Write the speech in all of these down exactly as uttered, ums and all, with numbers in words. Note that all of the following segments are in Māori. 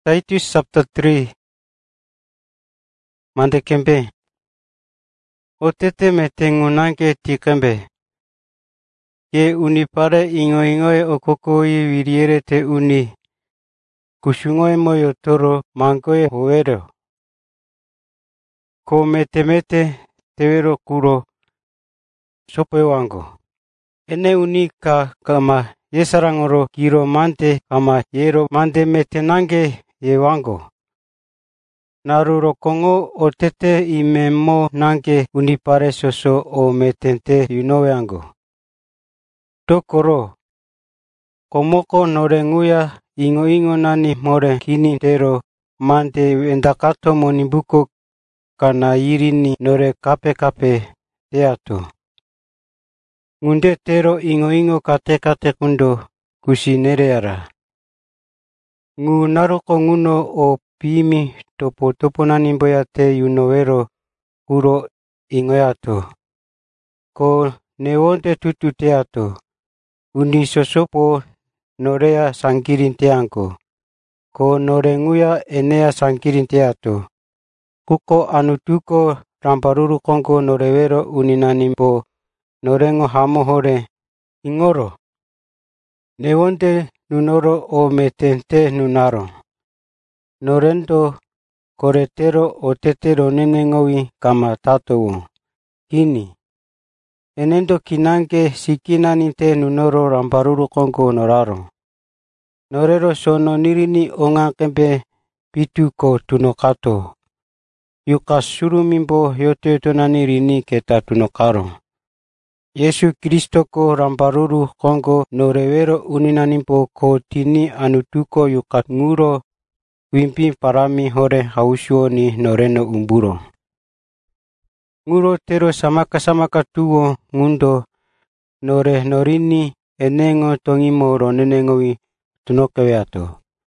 Titus chapter three. Mande kembe. Otete metengu nange tikembe. Ye uni pare ingo ingoe okokoi viriere te uni. Kushungoe moyo toro mangoe hoero. Ko mete mete tewero kuro sope wango. Ene uni ka kama yesarangoro kiro mante kama yero mande mete nange ye wango. Naruro kongo otete imemo nange unipare soso o metente yunowe ango. Dokoro. Komoko norenguya ingo ingo nani more kini tero mante endakato monibuko kana irini nore kape kape teato. Ngunde tero ingo ingo kate kate kundo kusi nereara. Ngu naroko nguno o pimi topo topo nani boyate yunowero kuro ingoyato. Ko newonte tutu teato. Uni sosopo norea sangkirin teangko. Ko norenguya enea sangkirin teato. Kuko anutuko ramparuru kongko norewero uninanimbo norengo hamo hore ingoro. Newonte nunoro o metente nunaro. Norendo koretero otetero nenengowi kama tatowo. Kini. Enendo kinange sikinaninte nunoro ramparuru kongko noraro. Norero sono nirini onga kempe pitu ko tunokato. Yukas surumimbo yoto yoto nani rini keta tunokaro. Yesu Kristo ko ramparuru kongko norewero uninanimbo ko tini anutuko yukat nguro wimpi parami hore hausuo ni noreno umburo. Nguro tero samaka samaka tuwo ngundo nore norini enengo tongimo ronenengowi tunokeweato.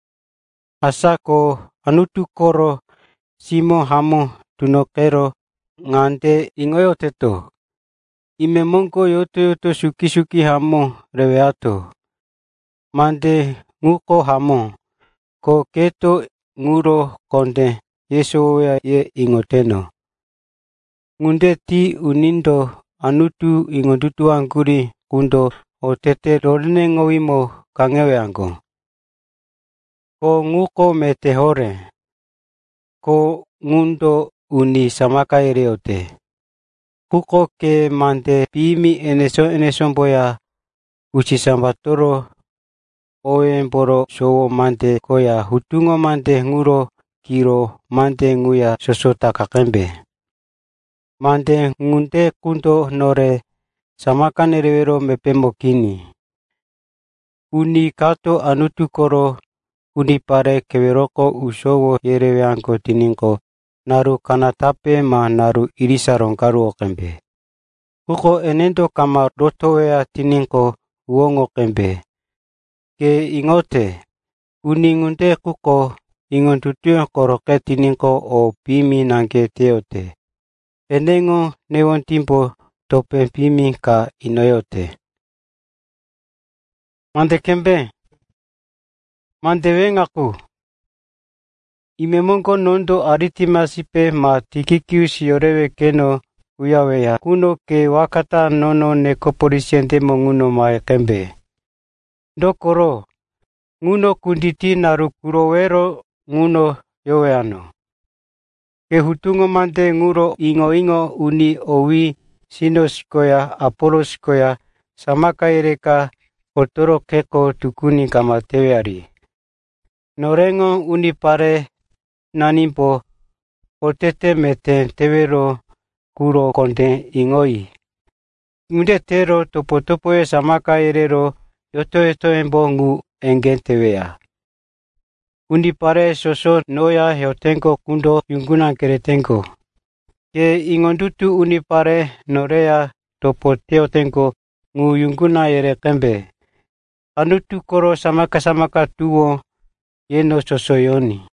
Asako anutukoro simo hamo tunokero ngante ingoyo teto. Ime mongko yoto yoto suki suki hamo reweato. Mande nguko hamo. Ko keto nguro konde yesoya ye ingoteno. Ngunde ti unindo anutu ingodutu angkuri kundo otete rorene ngowimo kangewe angko. Ko nguko mete hore. Ko ngundo uni samaka ereote. Kuko ke mante pimi eneso eneso boya uchi sambatoro oe boro sowo mante koya hutungo mante nguro kiro mante nguya sosota kakembe. Mante ngunde kundo nore samaka nerewero mepemo kini. Uni kato anutukoro uni pare keweroko usowo yerewe angko tiningko naru kanatape ma naru irisa rongkaru okembe. Kuko enendo kama rotowea tiningko uongo kembe. Ke ingote, uni ngunde kuko ingontutuyo koroke tiningko o pimi nangke teote. Enengo newon timpo tope pimi ka inoyote. Mande kembe. Mande wengaku. Imemongko nondo aritimasipe ma tikikiu siorewe keno uyaweya. Kuno ke wakata nono neko polisiente monguno mae kembe. Dokoro. Nguno kunditi naru kurowero nguno yoweano. Ke hutungo mante nguro ingo ingo uni owi sinosikoya apolosikoya samaka ereka otoro keko tukuni kama teweari. Norengo uni pare nanimpo otete mete tewero kuro konte ingoi. Ngunde tero topo topoe samaka erero yoto yoto embo ngu engen tewea. Uni pare soso noya yotenko kundo yungunan keretenko. Ke ingondutu uni pare norea topo teotenko ngu yunguna ere kembe. Anutu koro samaka samaka tuwo yeno soso yoni.